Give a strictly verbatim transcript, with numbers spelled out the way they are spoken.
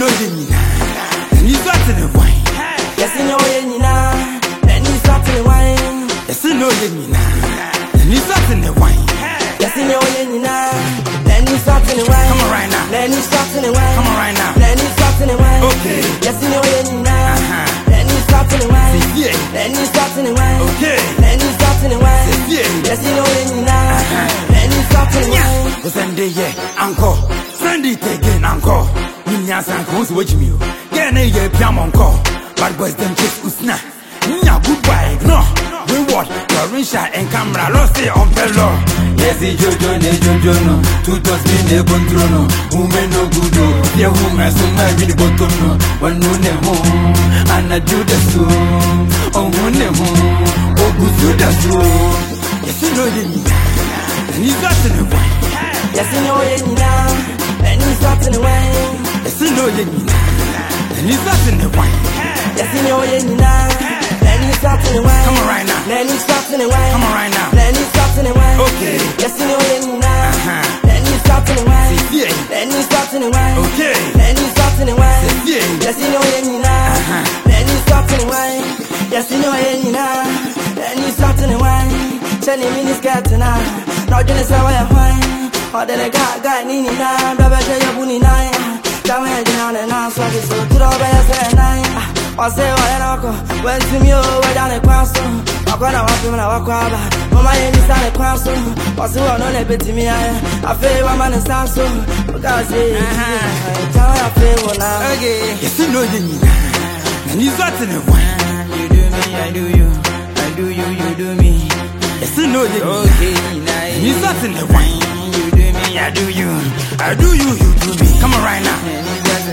no yenina. And you got in the wine. Yes, you know yenina. And you start in the wine. Yes, no yenina. And you got in the wine. Yes, you know yenina. And you start in the wine. Come on right now. Then you start in the wine. Come on right now. Then you start in the wine. Okay. Yes, you know yenina. Uh-huh. Then you start in the wine. Yeah. Then you start in the wine. Okay. Then you start in the wine. Yeah. Yes, you know yenina. Then you start in the wine. Sunday, yeah, uncle. Sunday, again, uncle. Minya Sanko, watch me. Yeah, yeah, Piamonco. But boys, them kiss Usna. Nya, goodbye, no. Reward, Lorisha and camera, lost it on Pello. Yes, Jojo, ne Jojo, no. Two dots in the control, women no good. Yeah, woman, so married the bottom, no. One no nemo, and I do the so. Oh, one nemo, oh, good to the so. Yes, you know you need. And you got in the wine. Yes, you know yenina. And you start in the wine. Yes, you know you need. And you got in the wine. Yes, you know yenina. Then you start in the wine. Come on right now. Then you start in the wine. Come on right now. Then you start in the wine. Okay. Yes, you know yenina. Uh-huh. Then you start in the wine. Yeah. Then you start in the wine. Okay. Then you start in the wine. Yeah. Yes, you know yenina. Uh-huh. Then you start in the wine. Yes, you know yenina. Then you start in the wine. Sending me this cat tonight. Not gonna say why I'm wine. Or the guy got Nini nine. Baba tell you Bunny nine. Down here down and I'm sorry so to the best nine. I say why I go. When to me over down the council. I'm gonna walk him and I walk over. Mama ain't inside the council. I say well no let it to me. I feel one man is down so. Because hey, tell me I feel now. Okay. Yes, you know you need. And you got in the wine. You do me, I do you. I do you, you do me. Yes, you know you need. Okay, nice. And you got in the wine. You do me, I do you. I do you, you do me. Come on right now. And you got